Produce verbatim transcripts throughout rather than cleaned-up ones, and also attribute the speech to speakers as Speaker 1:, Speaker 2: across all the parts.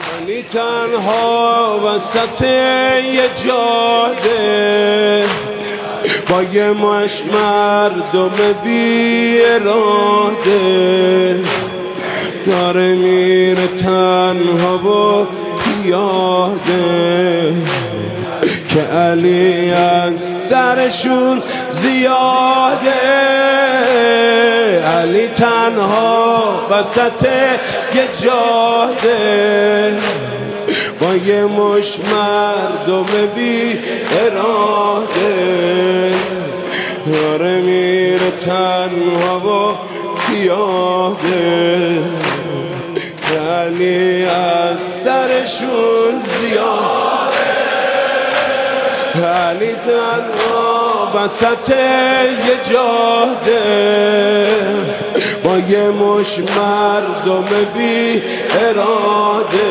Speaker 1: علی تنها وسط یه جاده با یه مش مردم بی اراده داره میره تنها و پیاده که علی از سرشون زیاده. علی تنها وسط یه جاده با یه مش مردم بی اراده داره میره تنها و پیاده. علی از سرشون زیاده. علی تنها وسط یه جاده با یه مش مردم بی اراده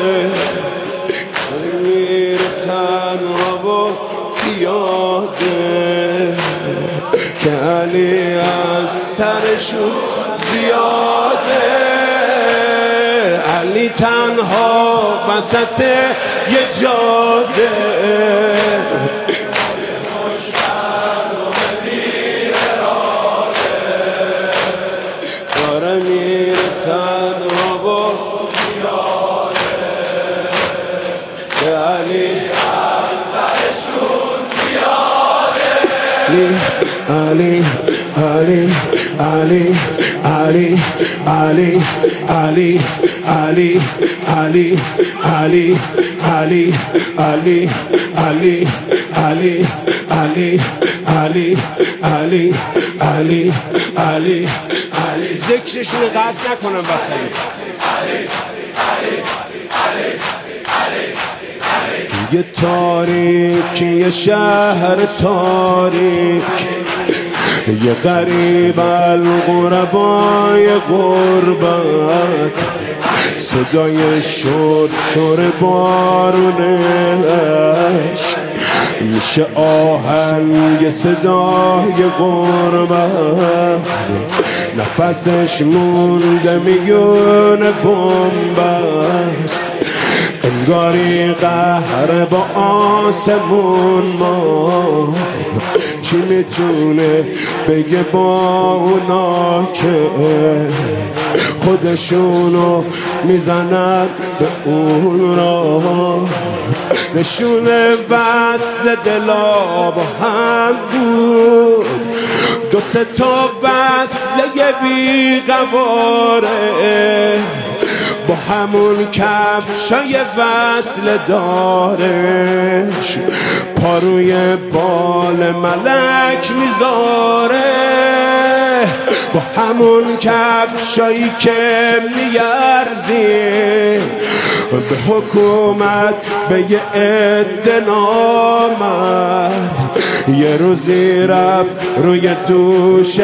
Speaker 1: میره تنها و پیاده که علی از سرشون زیاده. علی تنها وسط یه جاده داره میره تنها و پیاده که علی از سرشون زیاده. علی علی علی علی علی علی علی علی علی علی علی علی علی علی علی علی علی علی علی ذکرشون قطع نکنم وسط. یه تاریک یه شهر تاریک یه غریب الغربای غربت صدای شور شور بارونش میشه آهنگ صدای غربت نفسش مونده میونه بمبست انگاری قهر با آسمون ما چی میتونه بگه با اونا که خودشونو میزنن به اون را نشونه وصل دلا با هم بود دو سه تا وصله بی قواره با همون کفشای وصل دارش پاروی بال ملک میذاره با همون کفشایی که میارزی به حکومت به یه عده نامد یه روزی رفت روی دوش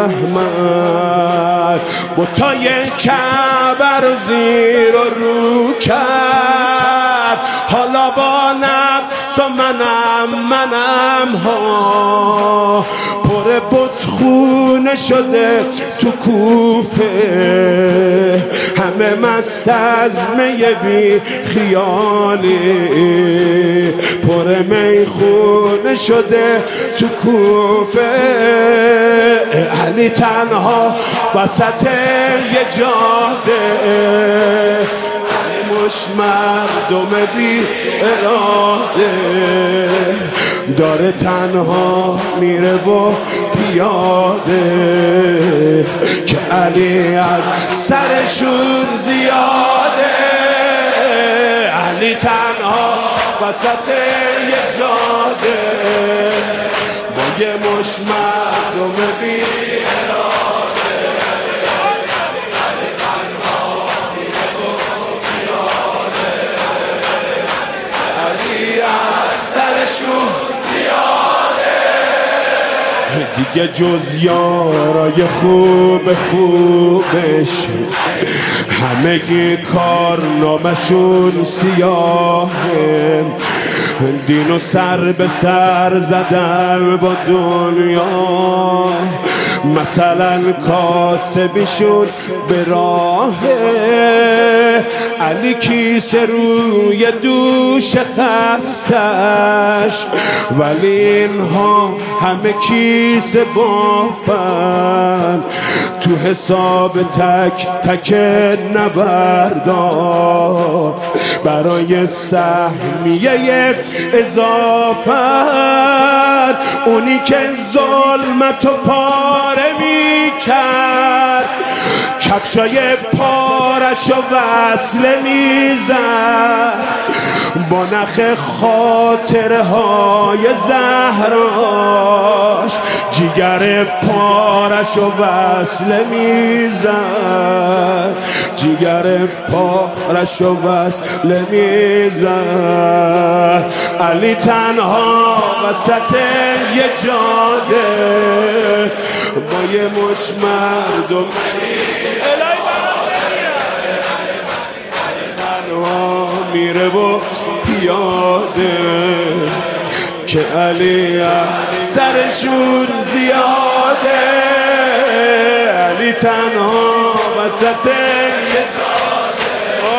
Speaker 1: احمد بتای کعبه رو زیر و رو کرد حالا با نفس و منم منم ها پر بتخونه شده تو کوفه همه مست از می بی خیالی پر میخونه شده تو کوفه. علی تنها وسط یه جاده مش مردم بی اراده داره تنها میره و پیاده که علی از سرشون زیاده. علی تنها وسط یه جاده با یه مش مردم بی اراده علی تنها میره و پیاده علی از سرشون دیگه جز یارای خوب خوبش همگی کارنامشون سیاهه دین و سر به سر زدن با دنیا مثلا کاسبیشون به راه علی کیسه روی دوش خستش، ولی اینها همه کیسه بافن، تو حساب تک تک نبردار برای سهمیه اضافت. اونی که ظلمتو پاره می کرد، کفشای پارشو وصله میزد، با نخ خاطره های زهراش جیگر پارشو وصله میزد، جیگر پارشو وصله میزد. علی تنها وسط یه جاده با یه مش مردم میره و پیاده، که علی از سرشون زیاده. علی تنها وسط یه جاده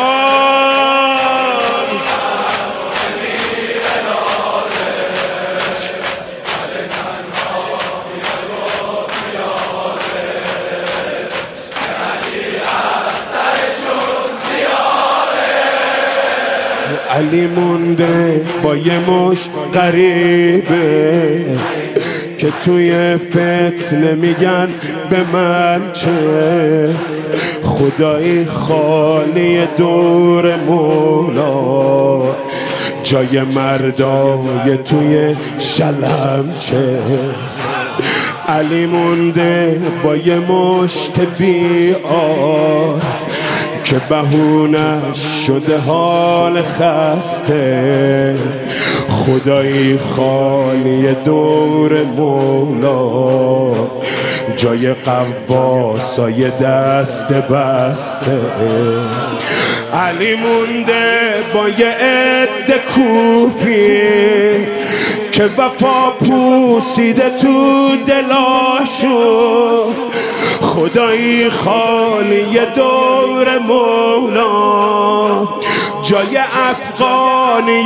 Speaker 1: علی مونده با یه مش غریبه، که توی فتنه میگن به من چه، خدایی خالی دور مولا، جای مردای توی شلم چه. علی مونده با یه مشت بیار، که بهونش شده حال خسته، خدایی خالی دور مولا، جای قواسای دست بسته. علی مونده با یه عده کوفی، که وفا پوسیده تو دلاشو، خدایی خالی دور مولا، جای افغانی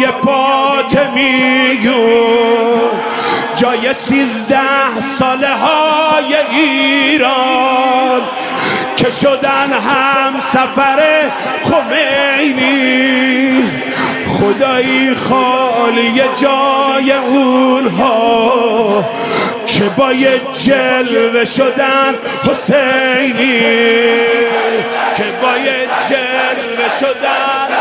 Speaker 1: فاطمیون، جای سیزده ساله های ایران که شدن هم سفر خمینی، خدایی خالی جای اونها که با یه جلوه شدن حسینی، که با یه جلوه شدن